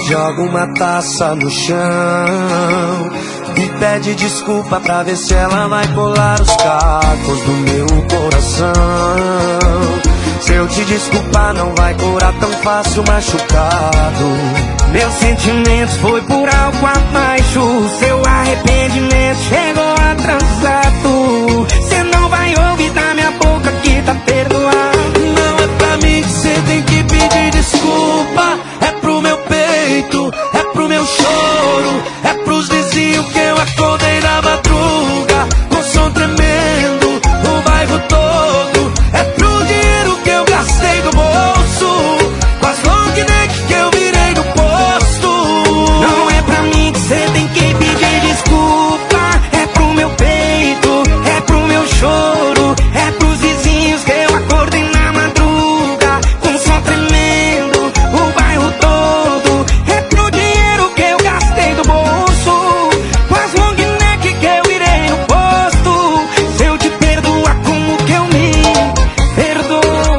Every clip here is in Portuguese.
Joga uma taça no chão e pede desculpa pra ver se ela vai colar os cacos do meu coração. Se eu te desculpar não vai curar tão fácil machucado. Meus sentimentos foi por algo abaixo. Seu arrependimento chegou atrasado. Cê não vai ouvir da minha boca que tá perdoado. Não é pra mim que cê tem que pedir desculpa. É pro meu peito, é pro meu choro, é pros vizinhos que eu acordei na madruga com som tremendo no bairro todo. É pro dinheiro que eu gastei do bolso, com as long neck que eu virei no posto. Não é pra mim que cê tem que pedir desculpa. É pro meu peito, é pro meu choro, é pros vizinhos que eu acordei na madruga com som tremendo o bairro todo. É pro dinheiro que eu gastei do bolso, com as long neck que eu virei no posto. Se eu te perdoar, como que eu me perdoo?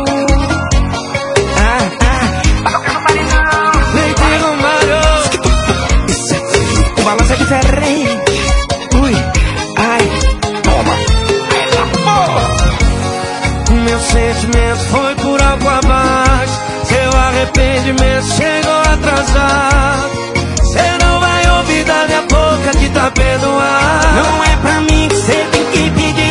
Leite Romário, o balanço é diferente. Ui, ai, toma. Meu sentimento foi por algo abaixo. Seu arrependimento chegou atrasado. Cê não vai ouvir da minha boca que tá perdoado. Não é pra mim que cê tem que pedir